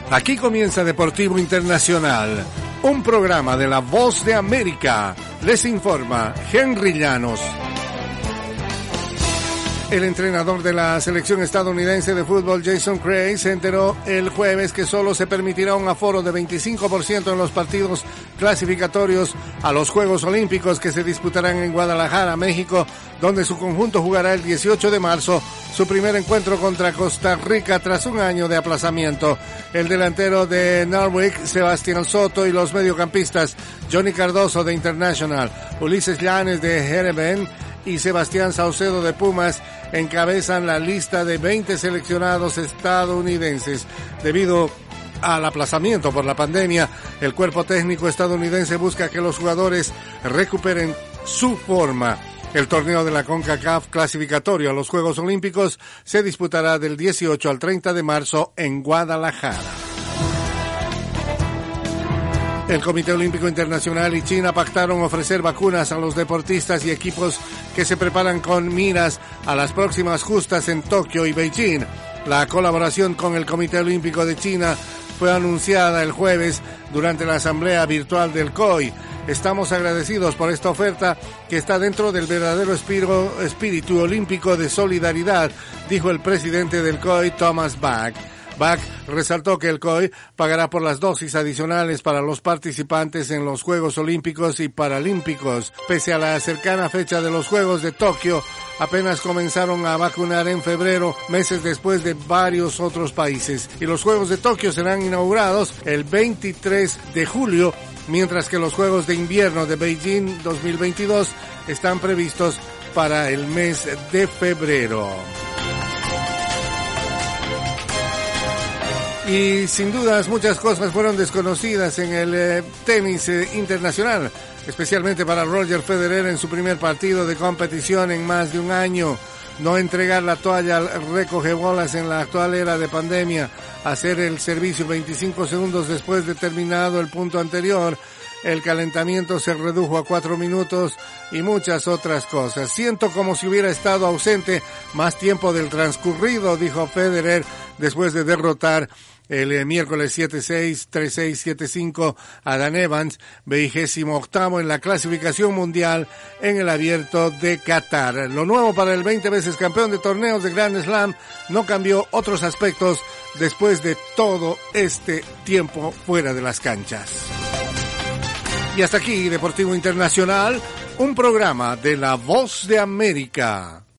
Aquí comienza Deportivo Internacional, un programa de La Voz de América. Les informa Henry Llanos. El entrenador de la selección estadounidense de fútbol, Jason Craig, se enteró el jueves que solo se permitirá un aforo de 25% en los partidos clasificatorios a los Juegos Olímpicos que se disputarán en Guadalajara, México, donde su conjunto jugará el 18 de marzo su primer encuentro contra Costa Rica tras un año de aplazamiento. El delantero de Norwich, Sebastián Soto, y los mediocampistas Johnny Cardoso de International, Ulises Llanes de Heerenveen y Sebastián Saucedo de Pumas encabezan la lista de 20 seleccionados estadounidenses. Debido al aplazamiento por la pandemia, el cuerpo técnico estadounidense busca que los jugadores recuperen su forma. El torneo de la CONCACAF clasificatorio a los Juegos Olímpicos se disputará del 18 al 30 de marzo en Guadalajara. El Comité Olímpico Internacional y China pactaron ofrecer vacunas a los deportistas y equipos que se preparan con miras a las próximas justas en Tokio y Beijing. La colaboración con el Comité Olímpico de China fue anunciada el jueves durante la asamblea virtual del COI. Estamos agradecidos por esta oferta que está dentro del verdadero espíritu olímpico de solidaridad, dijo el presidente del COI, Thomas Bach. Bach resaltó que el COI pagará por las dosis adicionales para los participantes en los Juegos Olímpicos y Paralímpicos. Pese a la cercana fecha de los Juegos de Tokio, apenas comenzaron a vacunar en febrero, meses después de varios otros países. Y los Juegos de Tokio serán inaugurados el 23 de julio, mientras que los Juegos de Invierno de Beijing 2022 están previstos para el mes de febrero. Y sin dudas muchas cosas fueron desconocidas en el tenis internacional, especialmente para Roger Federer en su primer partido de competición en más de un año. No entregar la toalla al recogebolas en la actual era de pandemia, hacer el servicio 25 segundos después de terminado el punto anterior, el calentamiento se redujo a 4 minutos y muchas otras cosas. Siento como si hubiera estado ausente más tiempo del transcurrido, dijo Federer después de derrotar el miércoles 7-6, 3-6, 7-5 a Dan Evans, 28º en la clasificación mundial en el Abierto de Qatar. Lo nuevo para el 20 veces campeón de torneos de Grand Slam no cambió otros aspectos después de todo este tiempo fuera de las canchas. Y hasta aquí, Deportivo Internacional, un programa de La Voz de América.